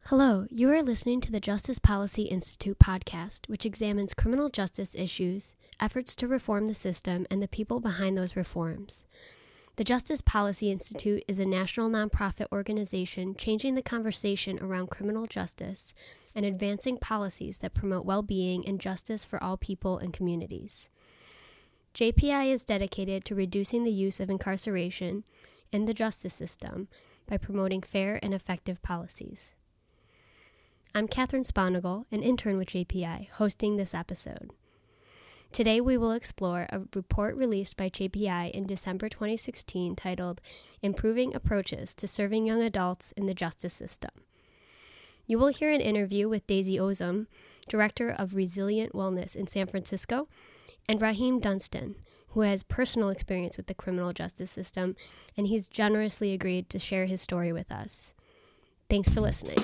Hello, you are listening to the Justice Policy Institute podcast, which examines criminal justice issues, efforts to reform the system, and the people behind those reforms. The Justice Policy Institute is a national nonprofit organization changing the conversation around criminal justice and advancing policies that promote well-being and justice for all people and communities. JPI is dedicated to reducing the use of incarceration in the justice system by promoting fair and effective policies. I'm Catherine Sponigal, an intern with JPI, hosting this episode. Today we will explore a report released by JPI in December 2016 titled Improving Approaches to Serving Young Adults in the Justice System. You will hear an interview with Daisy Ozum, Director of Resilient Wellness in San Francisco, and Raheem Dunstan, who has personal experience with the criminal justice system, and he's generously agreed to share his story with us. Thanks for listening.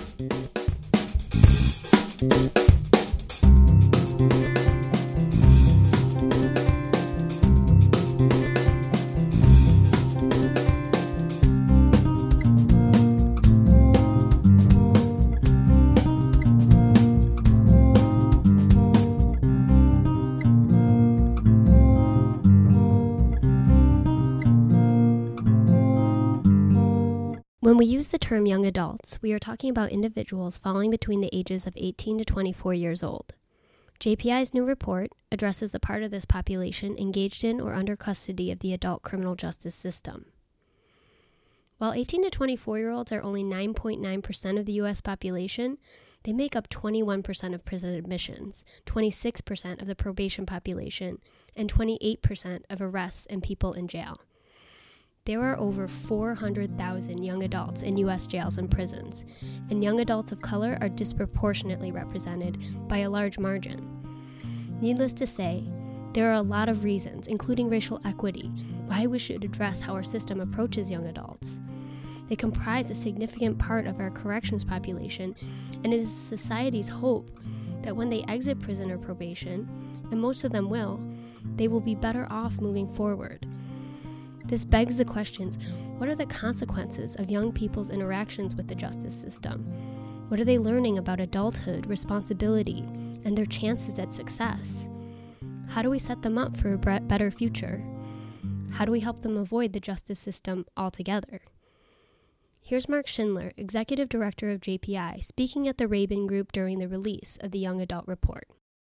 When we use the term young adults, we are talking about individuals falling between the ages of 18 to 24 years old. JPI's new report addresses the part of this population engaged in or under custody of the adult criminal justice system. While 18 to 24-year-olds are only 9.9% of the U.S. population, they make up 21% of prison admissions, 26% of the probation population, and 28% of arrests and people in jail. There are over 400,000 young adults in U.S. jails and prisons, and young adults of color are disproportionately represented by a large margin. Needless to say, there are a lot of reasons, including racial equity, why we should address how our system approaches young adults. They comprise a significant part of our corrections population, and it is society's hope that when they exit prison or probation, and most of them will, they will be better off moving forward. This begs the questions, what are the consequences of young people's interactions with the justice system? What are they learning about adulthood, responsibility, and their chances at success? How do we set them up for a better future? How do we help them avoid the justice system altogether? Here's Mark Schindler, Executive Director of JPI, speaking at the Rabin Group during the release of the Young Adult Report.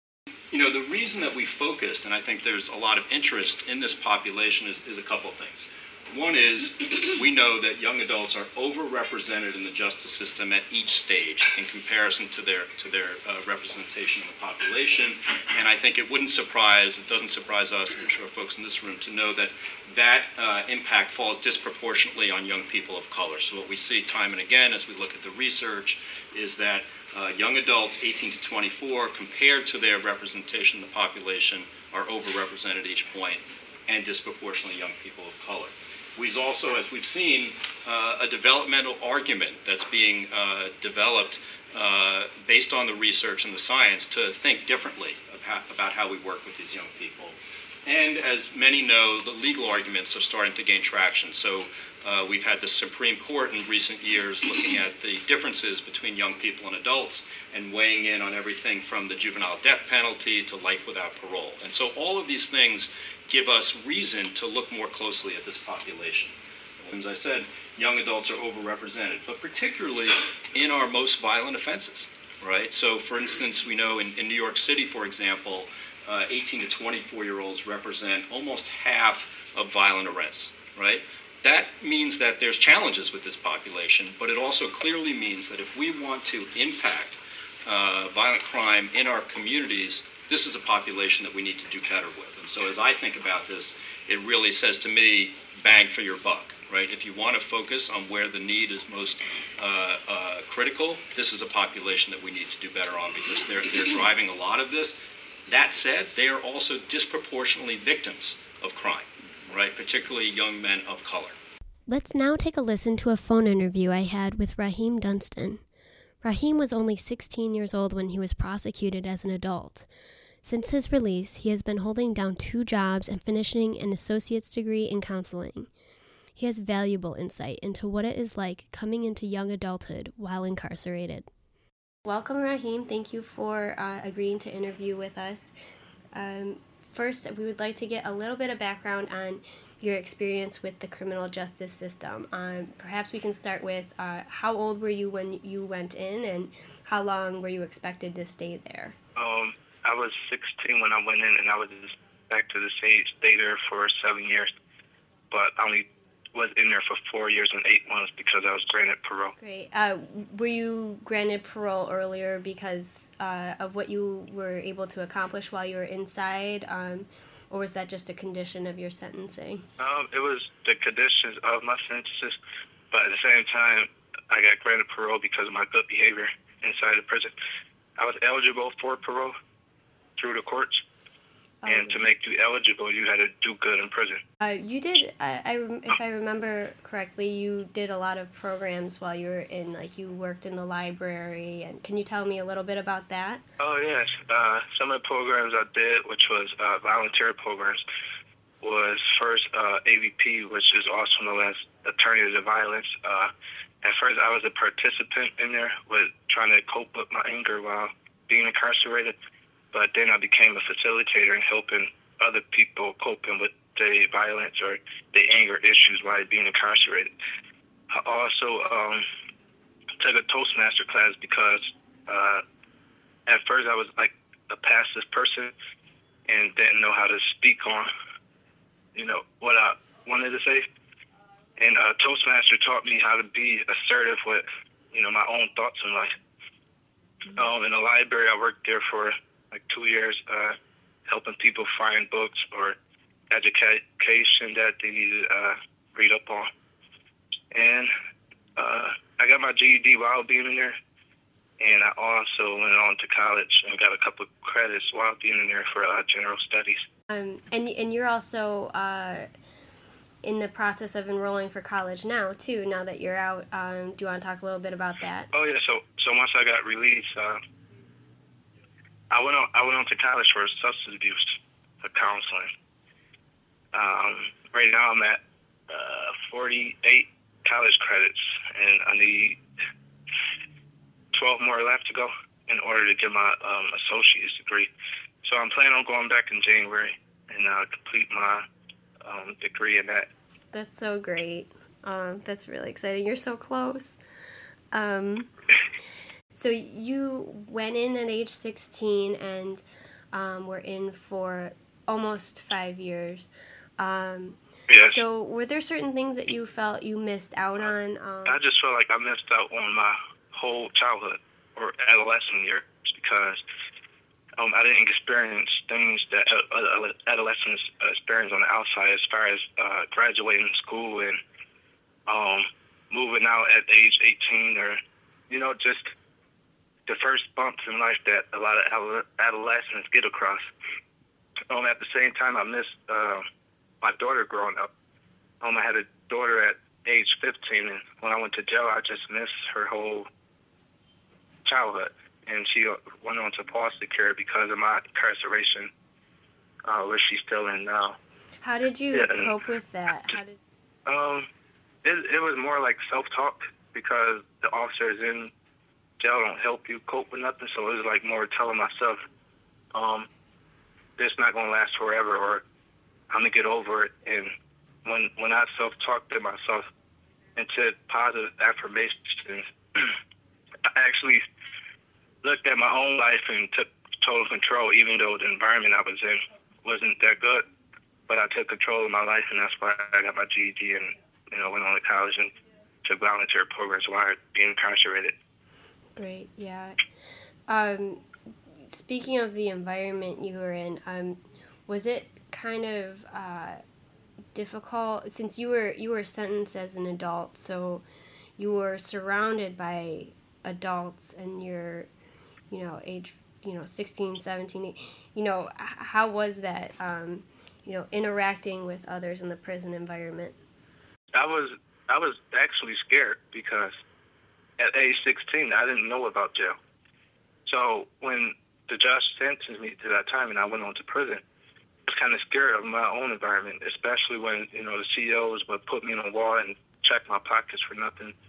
The reason that we focused, and I think there's a lot of interest in this population, is a couple of things. One is we know that young adults are overrepresented in the justice system at each stage in comparison to their representation in the population. And I think it doesn't surprise us, I'm sure folks in this room, to know that impact falls disproportionately on young people of color. So what we see time and again as we look at the research is that young adults 18 to 24, compared to their representation in the population, are overrepresented at each point, and disproportionately young people of color. We've also, as we've seen, a developmental argument that's being developed based on the research and the science to think differently about how we work with these young people. And as many know, the legal arguments are starting to gain traction. So we've had the Supreme Court in recent years looking at the differences between young people and adults and weighing in on everything from the juvenile death penalty to life without parole. And so all of these things give us reason to look more closely at this population. As I said, young adults are overrepresented, but particularly in our most violent offenses, right? So for instance, we know in New York City, for example, 18 to 24-year-olds represent almost half of violent arrests, right? That means that there's challenges with this population, but it also clearly means that if we want to impact violent crime in our communities, this is a population that we need to do better with. And so as I think about this, it really says to me, bang for your buck, right? If you want to focus on where the need is most critical, this is a population that we need to do better on because they're driving a lot of this. That said, they are also disproportionately victims of crime, right? Particularly young men of color. Let's now take a listen to a phone interview I had with Raheem Dunstan. Raheem was only 16 years old when he was prosecuted as an adult. Since his release, he has been holding down 2 jobs and finishing an associate's degree in counseling. He has valuable insight into what it is like coming into young adulthood while incarcerated. Welcome, Raheem. Thank you for agreeing to interview with us. First, we would like to get a little bit of background on your experience with the criminal justice system. Perhaps we can start with how old were you when you went in, and how long were you expected to stay there? I was 16 when I went in, and I was expected to stay there for 7 years, but I only was in there for 4 years and 8 months because I was granted parole. Great. Were you granted parole earlier because of what you were able to accomplish while you were inside, or was that just a condition of your sentencing? It was the conditions of my sentences, but at the same time, I got granted parole because of my good behavior inside the prison. I was eligible for parole through the courts, and to make you eligible, you had to do good in prison. You did, if I remember correctly, you did a lot of programs while you were in, like you worked in the library, and can you tell me a little bit about that? Oh, yes. Some of the programs I did, which was volunteer programs, was first AVP, which is also known as Attorneys to Violence. At first, I was a participant in there with trying to cope with my anger while being incarcerated, but then I became a facilitator in helping other people coping with the violence or the anger issues while being incarcerated. I also took a Toastmaster class because at first I was like a passive person and didn't know how to speak on, what I wanted to say. And Toastmaster taught me how to be assertive with, my own thoughts in life. In the library, I worked there for like 2 years, helping people find books or education that they needed to read up on. And I got my GED while being in there, and I also went on to college and got a couple of credits while being in there for general studies. And you're also in the process of enrolling for college now too. Now that you're out, do you want to talk a little bit about that? Oh yeah. So once I got released, I went on to college for substance abuse, for counseling. Right now I'm at 48 college credits, and I need 12 more left to go in order to get my associate's degree. So I'm planning on going back in January and complete my degree in that. That's so great. That's really exciting. You're so close. So you went in at age 16 and were in for almost 5 years. Yes. So were there certain things that you felt you missed out on? I just felt like I missed out on my whole childhood or adolescent years because I didn't experience things that adolescents experience on the outside, as far as graduating school and moving out at age 18, or just the first bumps in life that a lot of adolescents get across. At the same time, I missed my daughter growing up. I had a daughter at age 15, and when I went to jail, I just missed her whole childhood. And she went on to foster care because of my incarceration, where she's still in now. How did you cope with that? It was more like self-talk, because the officers in jail don't help you cope with nothing. So it was like more telling myself, this not gonna last forever, or I'm gonna get over it. And when I self-talk to myself and said positive affirmations, I actually looked at my own life and took total control, even though the environment I was in wasn't that good. But I took control of my life, and that's why I got my GED and went on to college and took volunteer programs while being incarcerated. Great, yeah. Speaking of the environment you were in, was it kind of difficult, since you were sentenced as an adult, so you were surrounded by adults, and you're age 16, 17, how was that interacting with others in the prison environment? I was actually scared, because at age 16 I didn't know about jail. So when the judge sentenced me to that time and I went on to prison, I was kind of scared of my own environment, especially when the CEOs would put me on a wall and check my pockets for nothing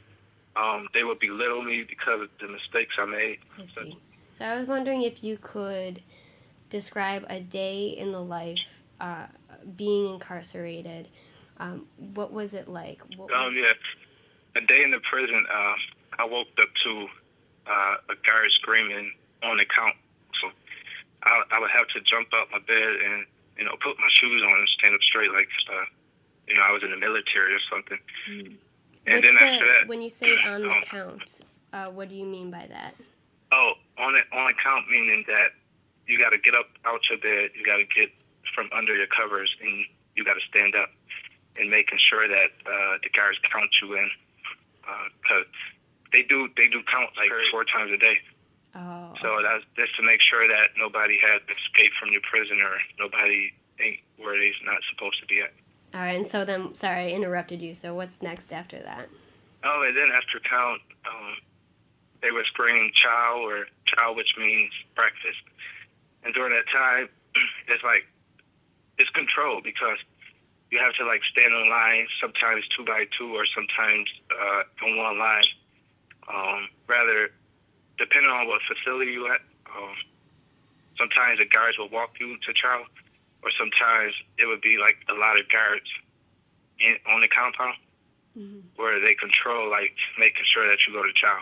They would belittle me because of the mistakes I made. I see. So I was wondering if you could describe a day in the life being incarcerated. What was it like? Yeah. A day in the prison, I woke up to a guard screaming on the count. So I would have to jump out my bed and, put my shoes on and stand up straight like, I was in the military or something. Mm. And then after that... When you say on the count, what do you mean by that? Oh, on the count meaning that you got to get up out your bed, you got to get from under your covers, and you got to stand up and making sure that the guards count you in. Because they do count like 4 times a day. Oh. So that's just to make sure that nobody had escaped from your prison or nobody ain't where they're not supposed to be at. All right, and so then, sorry, I interrupted you. So what's next after that? Oh, and then after count, they were screaming chow, or chow, which means breakfast. And during that time, it's controlled because you have to stand in line, sometimes 2 by 2, or sometimes in one line. Rather, depending on what facility you're at, sometimes the guards will walk you to chow, or sometimes it would be a lot of guards on the compound, mm-hmm. where they control, making sure that you go to chow.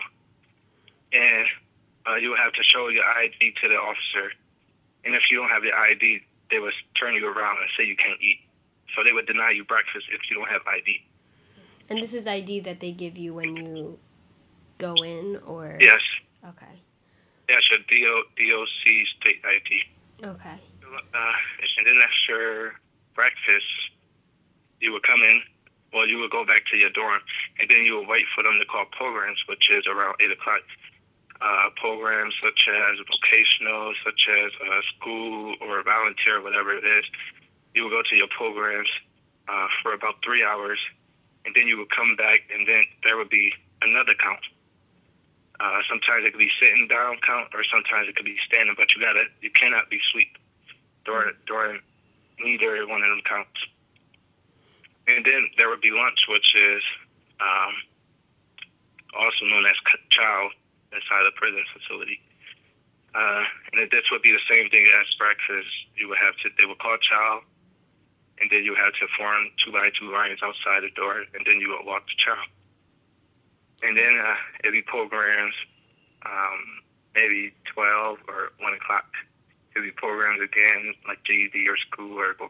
And you would have to show your ID to the officer. And if you don't have your ID, they would turn you around and say you can't eat. So they would deny you breakfast if you don't have ID. And this is ID that they give you when you go in, or? Yes. Okay. Yes, your DOC state ID. Okay. And then after breakfast, you would come in, you would go back to your dorm, and then you would wait for them to call programs, which is around 8 o'clock. Programs such as vocational, such as school or volunteer, whatever it is. You would go to your programs for about 3 hours, and then you would come back, and then there would be another count. Sometimes it could be sitting down count, or sometimes it could be standing, but you cannot be asleep during neither one of them counts. And then there would be lunch, which is also known as chow inside the prison facility. And this would be the same thing as breakfast. They would call chow, and then you had to form 2 by 2 lines outside the door, and then you would walk to chow. And then it'd be programs, maybe 12 or 1 o'clock. It'd be programs again, like GED or school or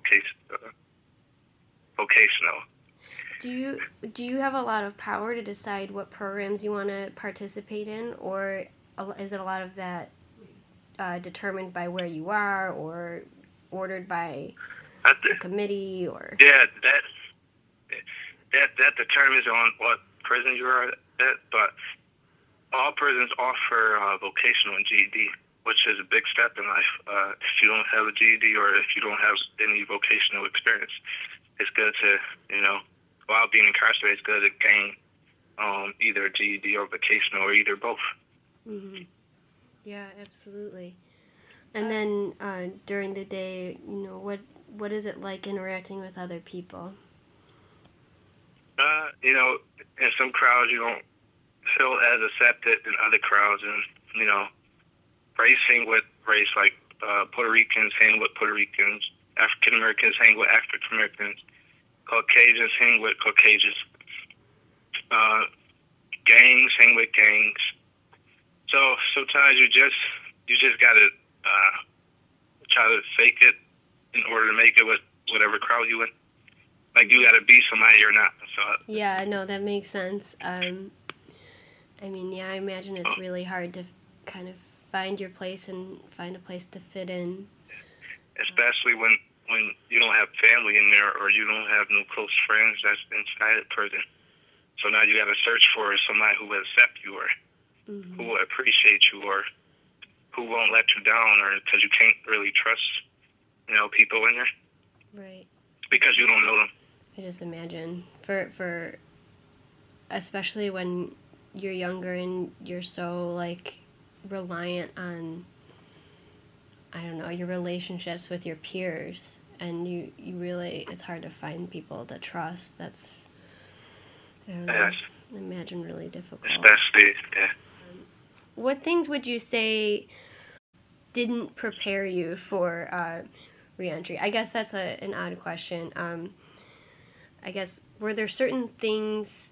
vocational. Do you have a lot of power to decide what programs you want to participate in, or is it a lot of that determined by where you are, or ordered by a committee, or? Yeah, that determines on what prison you are at, but all prisons offer vocational and GED, which is a big step in life. If you don't have a GED or if you don't have any vocational experience, it's good to, while being incarcerated, it's good to gain either a GED or vocational, or either both. Mm-hmm. Yeah, absolutely. And then during the day, what is it like interacting with other people? In some crowds you don't feel as accepted in other crowds, and race hang with race, like Puerto Ricans hang with Puerto Ricans, African Americans hang with African Americans, Caucasians hang with Caucasians, gangs hang with gangs. So sometimes you just gotta try to fake it in order to make it with whatever crowd you in. Like, you gotta be somebody or not. So yeah, no, that makes sense. I imagine it's really hard to kind of find your place and find a place to fit in. Especially when you don't have family in there, or you don't have no close friends that's inside the prison. So now you got to search for somebody who will accept you, or mm-hmm. who will appreciate you, or who won't let you down, or because you can't really trust, people in there. Right. Because you don't know them. I just imagine for especially when you're younger and you're so reliant on, I don't know, your relationships with your peers, and you really, it's hard to find people to trust. That's, I don't know. Yes. I imagine really difficult. Especially, yeah. What things would you say didn't prepare you for reentry? I guess that's an odd question. I guess, were there certain things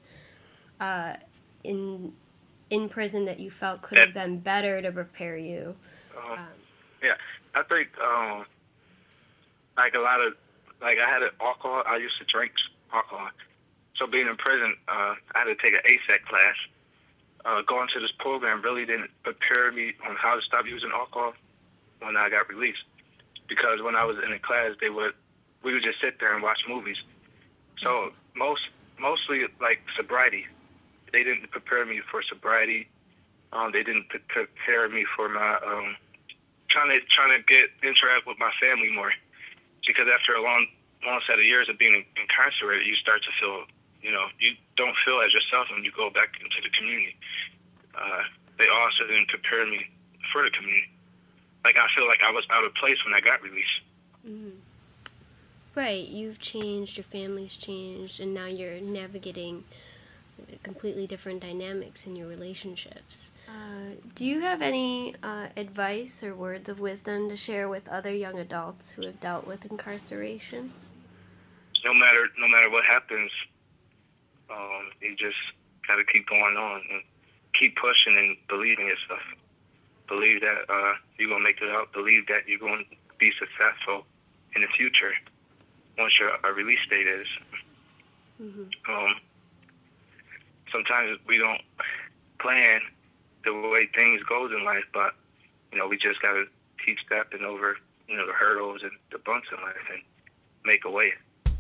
in prison that you felt could have been better to prepare you? Yeah, I think like a lot of, like I had an alcohol. I used to drink alcohol. So being in prison, I had to take an ASAC class. Going to this program really didn't prepare me on how to stop using alcohol when I got released. Because when I was in the class, we would just sit there and watch movies. So mostly like sobriety. They didn't prepare me for sobriety. They didn't prepare me for my trying to interact with my family more. Because after a long set of years of being incarcerated, you start to feel, you don't feel as yourself when you go back into the community. They also didn't prepare me for the community. Like, I feel like I was out of place when I got released. Mm-hmm. Right, you've changed, your family's changed, and now you're navigating completely different dynamics in your relationships. Do you have any advice or words of wisdom to share with other young adults who have dealt with incarceration? No matter what happens, you just got to keep going on and keep pushing and believe in yourself. Believe that you're going to make it out. Believe that you're going to be successful in the future once your release date is. Mm-hmm. Sometimes we don't plan the way things goes in life, but we just got to keep stepping over the hurdles and the bumps in life and make a way.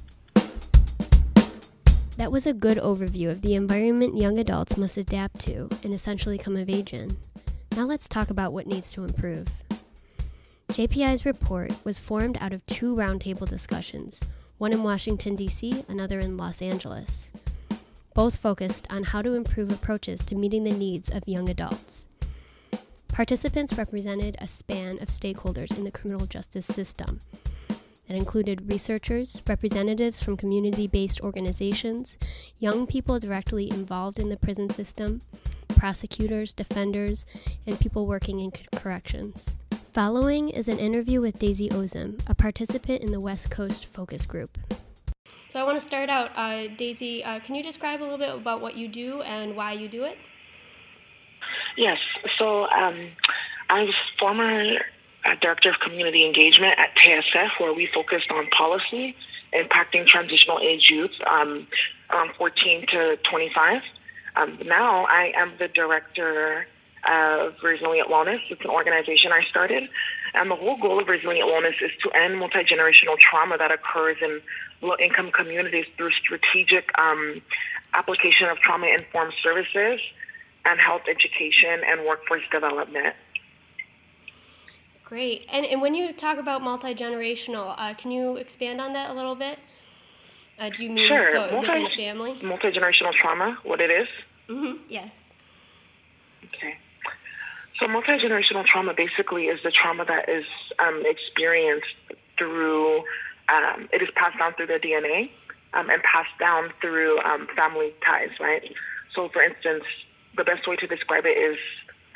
That was a good overview of the environment young adults must adapt to and essentially come of age in. Now let's talk about what needs to improve. JPI's report was formed out of 2 roundtable discussions, one in Washington, D.C., another in Los Angeles. Both focused on how to improve approaches to meeting the needs of young adults. Participants represented a span of stakeholders in the criminal justice system that included researchers, representatives from community-based organizations, young people directly involved in the prison system, prosecutors, defenders, and people working in corrections. Following is an interview with Daisy Ozem, a participant in the West Coast Focus Group. So I want to start out, Daisy, can you describe a little bit about what you do and why you do it? Yes, so I was former Director of Community Engagement at TSF, where we focused on policy impacting transitional age youth around 14 to 25. Now I am the Director of Resilient Wellness. It's an organization I started. And the whole goal of Resilient Wellness is to end multi-generational trauma that occurs in low-income communities through strategic application of trauma-informed services and health education and workforce development. Great. And when you talk about multi-generational, can you expand on that a little bit? Do you mean sure. Within the family? Multi-generational trauma, what it is? Mm-hmm. Yes. Okay. So multi-generational trauma basically is the trauma that is experienced through, it is passed down through the DNA and passed down through family ties, right? So for instance, the best way to describe it is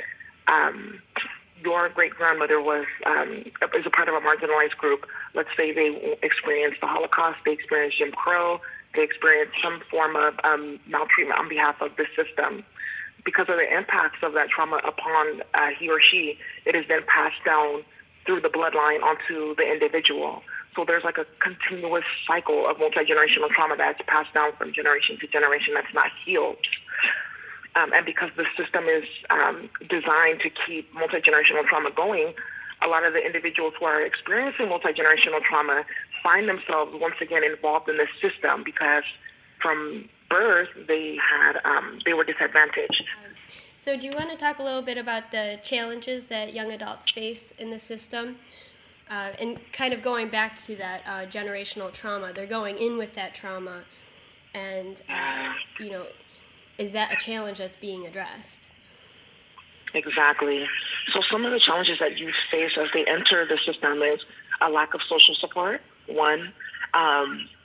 your great-grandmother is a part of a marginalized group. Let's say they experienced the Holocaust, they experienced Jim Crow, they experienced some form of maltreatment on behalf of the system. Because of the impacts of that trauma upon he or she, it is then passed down through the bloodline onto the individual. So there's like a continuous cycle of multi-generational trauma that's passed down from generation to generation that's not healed. And because the system is designed to keep multi-generational trauma going, a lot of the individuals who are experiencing multi-generational trauma find themselves once again involved in this system because from birth they were disadvantaged. So do you want to talk a little bit about the challenges that young adults face in the system? And kind of going back to that generational trauma, they're going in with that trauma, and is that a challenge that's being addressed? Exactly. So some of the challenges that youth face as they enter the system is a lack of social support, one,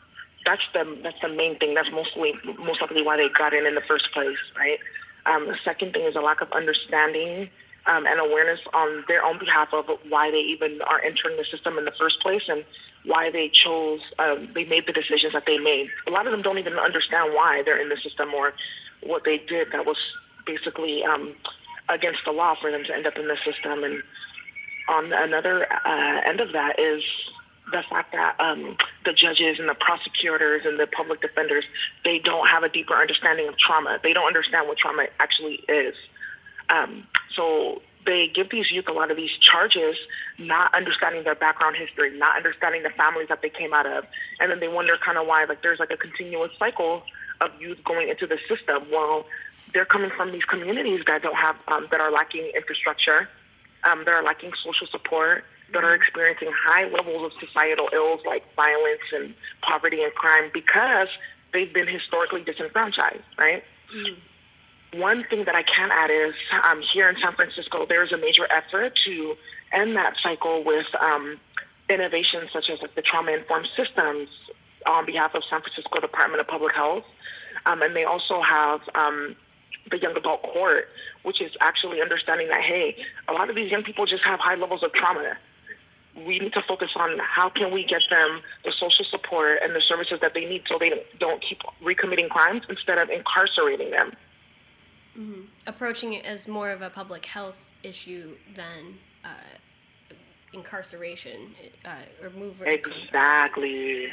that's the main thing. That's most likely why they got in the first place, right? The second thing is a lack of understanding and awareness on their own behalf of why they even are entering the system in the first place and why they chose, they made the decisions that they made. A lot of them don't even understand why they're in the system or what they did that was basically against the law for them to end up in the system. And on another end of that is the fact that the judges and the prosecutors and the public defenders, they don't have a deeper understanding of trauma. They don't understand what trauma actually is. So they give these youth a lot of these charges, not understanding their background history, not understanding the families that they came out of. And then they wonder kind of why, like, there's like a continuous cycle of youth going into the system. Well, they're coming from these communities that don't have, that are lacking infrastructure, that are lacking social support, that are experiencing high levels of societal ills like violence and poverty and crime because they've been historically disenfranchised, right? Mm-hmm. One thing that I can add is here in San Francisco, there's a major effort to end that cycle with innovations such as like the trauma-informed systems on behalf of San Francisco Department of Public Health. And they also have the young adult court, which is actually understanding that, hey, a lot of these young people just have high levels of trauma. We need to focus on how can we get them the social support and the services that they need so they don't keep recommitting crimes instead of incarcerating them. Mm-hmm. Approaching it as more of a public health issue than incarceration or movement. Exactly.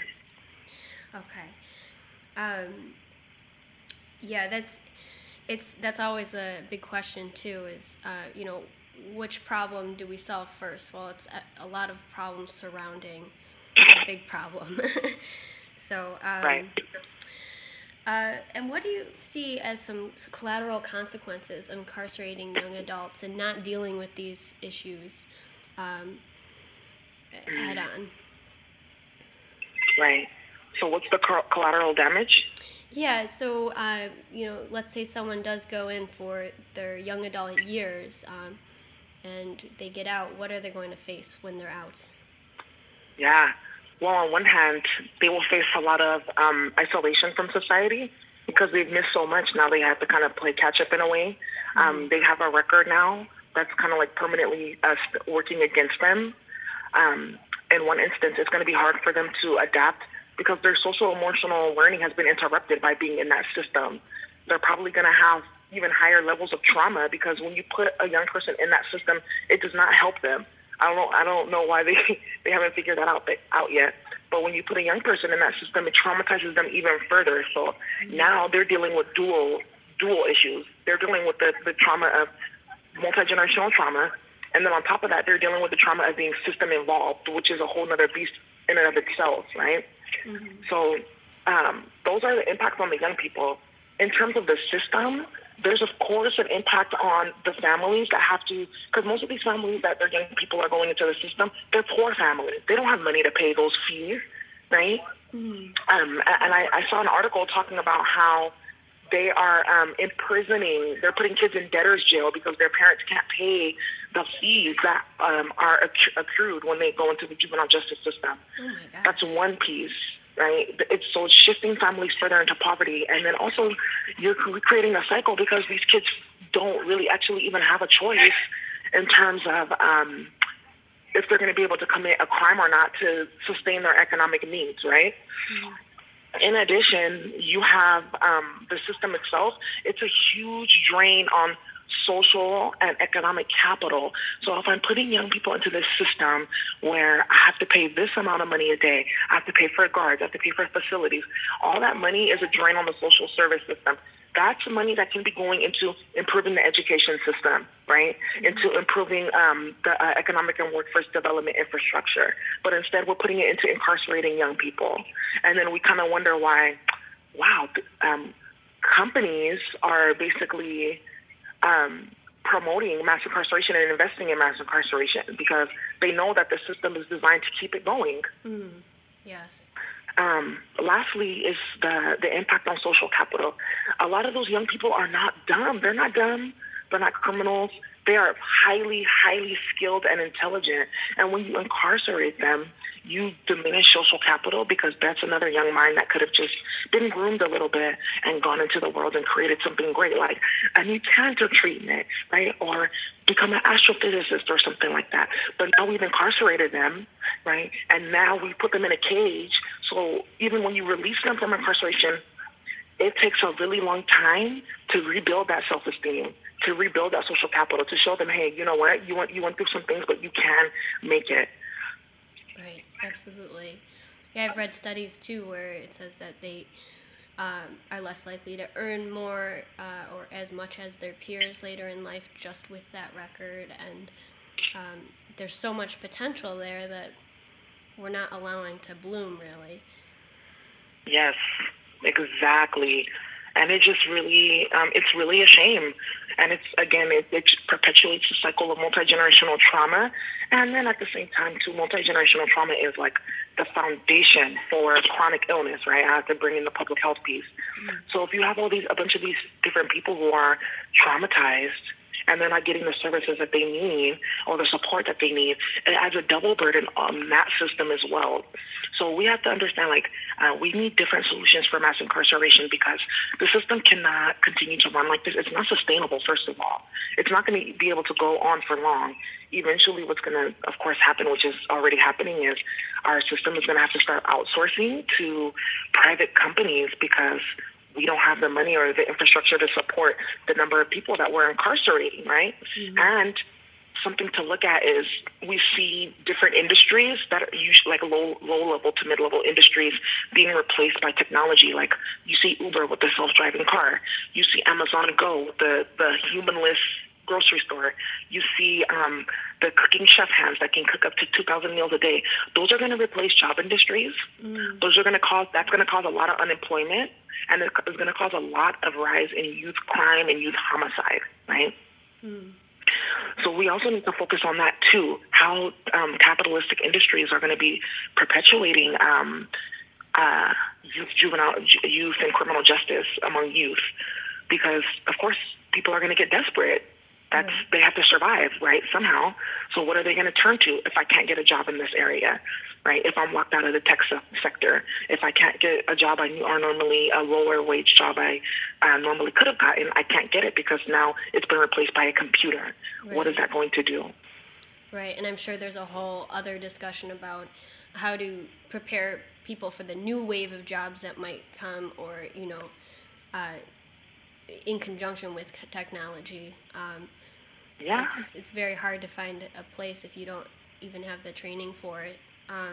Okay. Yeah, that's always a big question too. Is which problem do we solve first? Well, it's a lot of problems surrounding a big problem. So. Right. And what do you see as some collateral consequences of incarcerating young adults and not dealing with these issues head on? Right. So what's the collateral damage? Yeah, so, let's say someone does go in for their young adult years and they get out. What are they going to face when they're out? Yeah. Well, on one hand, they will face a lot of isolation from society because they've missed so much. Now they have to kind of play catch up in a way. They have a record now that's kind of like permanently working against them. In one instance, it's going to be hard for them to adapt because their social emotional learning has been interrupted by being in that system. They're probably going to have even higher levels of trauma because when you put a young person in that system, it does not help them. I don't know why they haven't figured that out yet. But when you put a young person in that system, it traumatizes them even further. So now they're dealing with dual issues. They're dealing with the trauma of multi-generational trauma. And then on top of that, they're dealing with the trauma of being system involved, which is a whole other beast in and of itself, right? Mm-hmm. So those are the impacts on the young people. In terms of the system, there's, of course, an impact on the families that have to, because most of these families that their young people are going into the system, they're poor families. They don't have money to pay those fees, right? Mm-hmm. And I saw an article talking about how they are imprisoning, they're putting kids in debtor's jail because their parents can't pay the fees that are accrued when they go into the juvenile justice system. Oh my gosh. That's one piece. Right? It's shifting families further into poverty. And then also you're creating a cycle because these kids don't really actually even have a choice in terms of if they're going to be able to commit a crime or not to sustain their economic needs, right? Mm-hmm. In addition, you have the system itself. It's a huge drain on social and economic capital. So if I'm putting young people into this system where I have to pay this amount of money a day, I have to pay for guards, I have to pay for facilities, all that money is a drain on the social service system. That's money that can be going into improving the education system, right? Mm-hmm. Into improving the economic and workforce development infrastructure. But instead, we're putting it into incarcerating young people. And then we kind of wonder why, companies are basically promoting mass incarceration and investing in mass incarceration because they know that the system is designed to keep it going. Mm, yes. Lastly is the impact on social capital. A lot of those young people are not dumb. They're not dumb. They're not criminals. They are highly, highly skilled and intelligent. And when you incarcerate them, you diminish social capital because that's another young mind that could have just been groomed a little bit and gone into the world and created something great, like a new cancer treatment, right? Or become an astrophysicist or something like that. But now we've incarcerated them, right? And now we put them in a cage. So even when you release them from incarceration, it takes a really long time to rebuild that self-esteem, to rebuild that social capital, to show them, hey, you know what, you went through some things, but you can make it. Right, absolutely. Yeah, I've read studies too where it says that they are less likely to earn more or as much as their peers later in life just with that record, and there's so much potential there that we're not allowing to bloom, really. Yes, exactly. And it just really, it's really a shame. And it's, again, it perpetuates the cycle of multi-generational trauma. And then at the same time, too, multi-generational trauma is like the foundation for chronic illness, right? I have to bring in the public health piece. Mm-hmm. So if you have a bunch of these different people who are traumatized and they're not getting the services that they need or the support that they need, it adds a double burden on that system as well. So we have to understand, we need different solutions for mass incarceration because the system cannot continue to run like this. It's not sustainable, first of all. It's not going to be able to go on for long. Eventually what's going to, of course, happen, which is already happening, is our system is going to have to start outsourcing to private companies because we don't have the money or the infrastructure to support the number of people that we're incarcerating, right? Mm-hmm. And something to look at is we see different industries that are usually like low-level to mid-level industries being replaced by technology. Like you see Uber with the self-driving car. You see Amazon Go, the humanless grocery store. You see the cooking chef hands that can cook up to 2,000 meals a day. Those are going to replace job industries. Mm. That's going to cause a lot of unemployment, and it's going to cause a lot of rise in youth crime and youth homicide, right? Mm. So we also need to focus on that too, how capitalistic industries are going to be perpetuating youth and criminal justice among youth, because of course people are going to get desperate. They have to survive, right, somehow. So what are they going to turn to if I can't get a job in this area, right? If I'm locked out of the tech sector, if I can't get a job normally a lower wage job I normally could have gotten, I can't get it because now it's been replaced by a computer. Right. What is that going to do? Right, and I'm sure there's a whole other discussion about how to prepare people for the new wave of jobs that might come, or, in conjunction with technology. Yeah. It's very hard to find a place if you don't even have the training for it.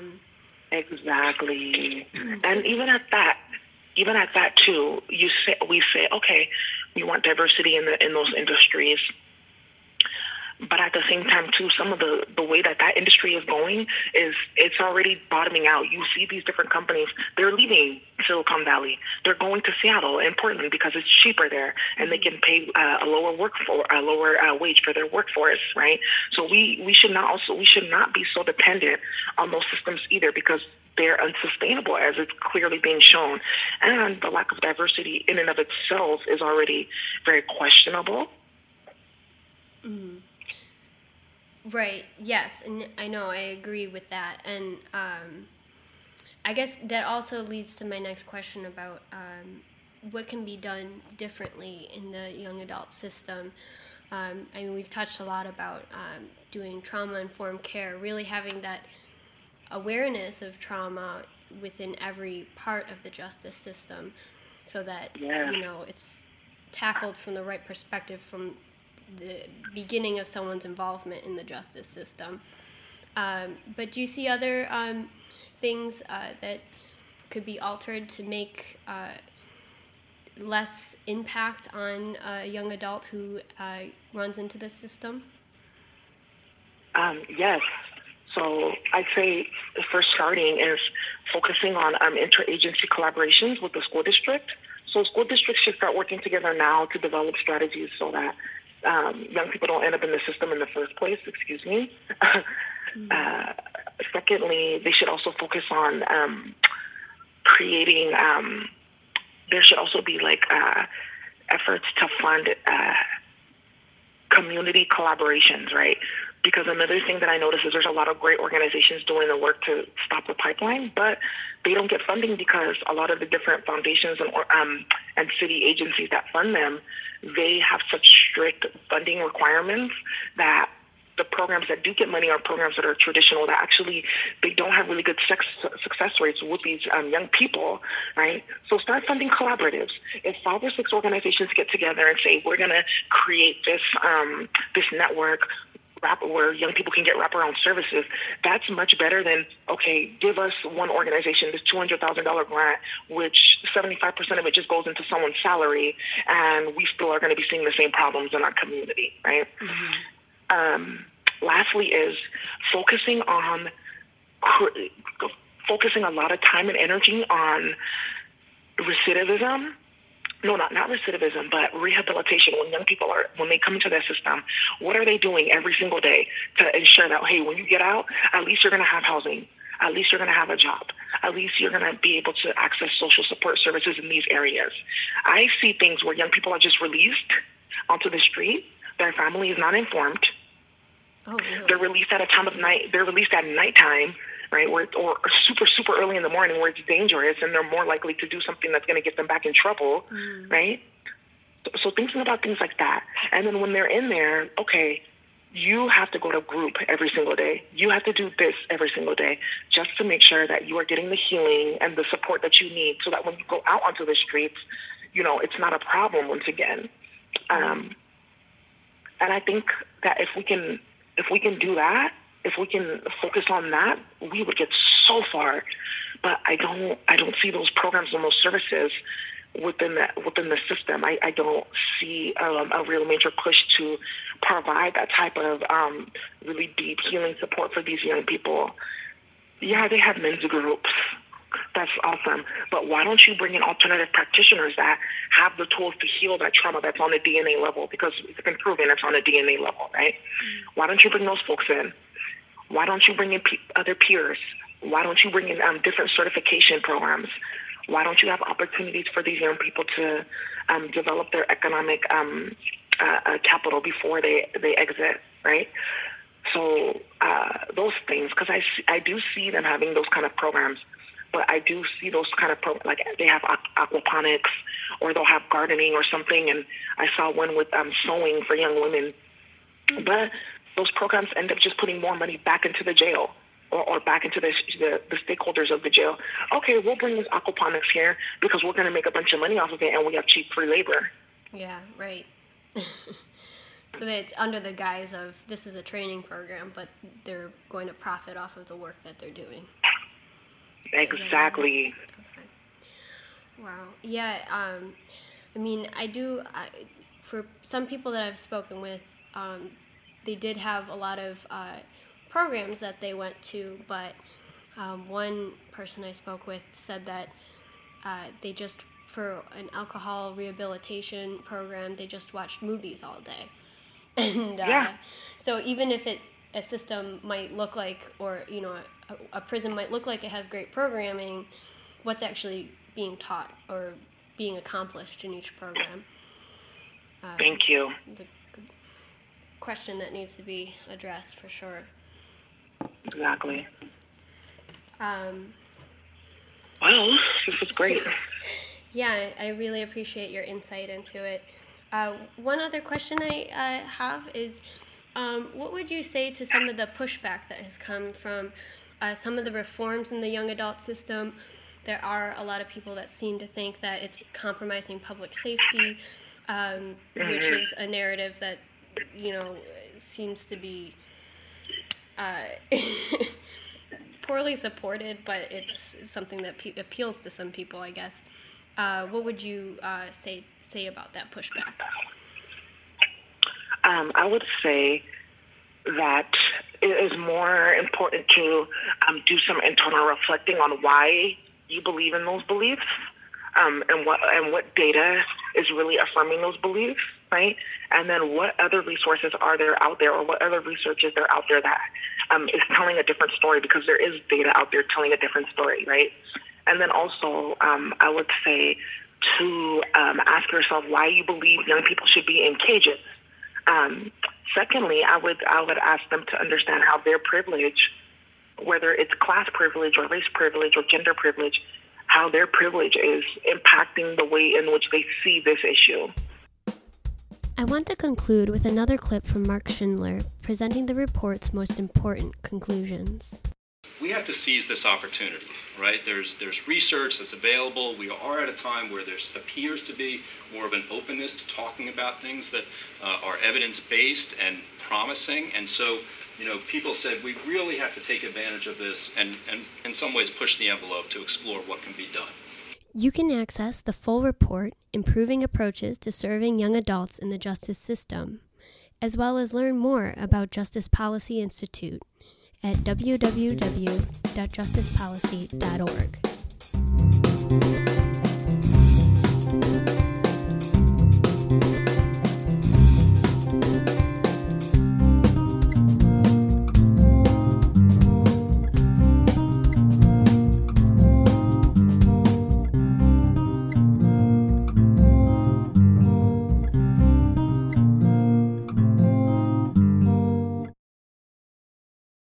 Exactly. And even at that too, we say, okay, we want diversity in those industries. But at the same time, too, some of the way that industry is going is it's already bottoming out. You see these different companies, they're leaving Silicon Valley. They're going to Seattle and Portland because it's cheaper there, and they can pay a lower wage for their workforce, right? So we should not be so dependent on those systems either, because they're unsustainable, as it's clearly being shown. And the lack of diversity in and of itself is already very questionable. Mm-hmm. Right, yes, and I know, I agree with that, and I guess that also leads to my next question about what can be done differently in the young adult system. We've touched a lot about doing trauma-informed care, really having that awareness of trauma within every part of the justice system, so that, it's tackled from the right perspective from the beginning of someone's involvement in the justice system. But do you see other things that could be altered to make less impact on a young adult who runs into the system? Yes. So I'd say the first starting is focusing on interagency collaborations with the school district. So school districts should start working together now to develop strategies so that young people don't end up in the system in the first place, Secondly, they should also focus on creating, there should also be efforts to fund community collaborations, right? because another thing that I notice is there's a lot of great organizations doing the work to stop the pipeline, but they don't get funding because a lot of the different foundations and city agencies that fund them, they have such strict funding requirements that the programs that do get money are programs that are traditional, that actually they don't have really good success rates with these young people, right? So start funding collaboratives. If 5 or 6 organizations get together and say, we're going to create this this network where young people can get wraparound services, that's much better than, okay, give us one organization this $200,000 grant, which 75% of it just goes into someone's salary, and we still are going to be seeing the same problems in our community, right? Mm-hmm. Lastly is focusing a lot of time and energy on recidivism. No, not recidivism, but rehabilitation. When young people when they come into the system, what are they doing every single day to ensure that, hey, when you get out, at least you're going to have housing. At least you're going to have a job. At least you're going to be able to access social support services in these areas. I see things where young people are just released onto the street. Their family is not informed. Oh, really? They're released at a time of night. They're released at nighttime, right? Or super early in the morning where it's dangerous, and they're more likely to do something that's going to get them back in trouble, right? So thinking about things like that. And then when they're in there, okay, you have to go to group every single day. You have to do this every single day just to make sure that you are getting the healing and the support that you need, so that when you go out onto the streets, it's not a problem once again. And I think that if we can do that, if we can focus on that, we would get so far. But I don't see those programs and those services within the system. I don't see a real major push to provide that type of really deep healing support for these young people. Yeah, they have men's groups. That's awesome. But why don't you bring in alternative practitioners that have the tools to heal that trauma that's on the DNA level? Because it's been proven it's on a DNA level, right? Why don't you bring those folks in? Why don't you bring in other peers? Why don't you bring in different certification programs? Why don't you have opportunities for these young people to develop their economic capital before they exit, right? So those things, because I do see them having those kind of programs. But I do see those kind of like they have aquaponics, or they'll have gardening or something. And I saw one with sewing for young women. But those programs end up just putting more money back into the jail, or back into the stakeholders of the jail. Okay, we'll bring this aquaponics here because we're going to make a bunch of money off of it, and we have cheap free labor. Yeah, right. So that it's under the guise of this is a training program, but they're going to profit off of the work that they're doing. Exactly. Okay. Wow. Yeah. I mean, for some people that I've spoken with, they did have a lot of programs that they went to, but one person I spoke with said that they just, for an alcohol rehabilitation program, they just watched movies all day. And so even if a system might look like, or a prison might look like it has great programming, what's actually being taught or being accomplished in each program? Thank you. The question that needs to be addressed for sure. Exactly. Well, this was great. Yeah, I really appreciate your insight into it. One other question I have is, what would you say to some of the pushback that has come from some of the reforms in the young adult system? There are a lot of people that seem to think that it's compromising public safety, which is a narrative that, seems to be poorly supported, but it's something that appeals to some people, I guess. What would you say about that pushback? I would say that it is more important to do some internal reflecting on why you believe in those beliefs, and what data is really affirming those beliefs, right? And then what other resources are there out there, or what other research is there out there that is telling a different story, because there is data out there telling a different story, right? And then also, I would say to ask yourself why you believe young people should be in cages. Secondly, I would ask them to understand how their privilege, whether it's class privilege or race privilege or gender privilege, how their privilege is impacting the way in which they see this issue. I want to conclude with another clip from Mark Schindler presenting the report's most important conclusions. We have to seize this opportunity, right? There's research that's available. We are at a time where there appears to be more of an openness to talking about things that are evidence-based and promising. And so, people said we really have to take advantage of this and in some ways push the envelope to explore what can be done. You can access the full report, Improving Approaches to Serving Young Adults in the Justice System, as well as learn more about Justice Policy Institute at www.justicepolicy.org.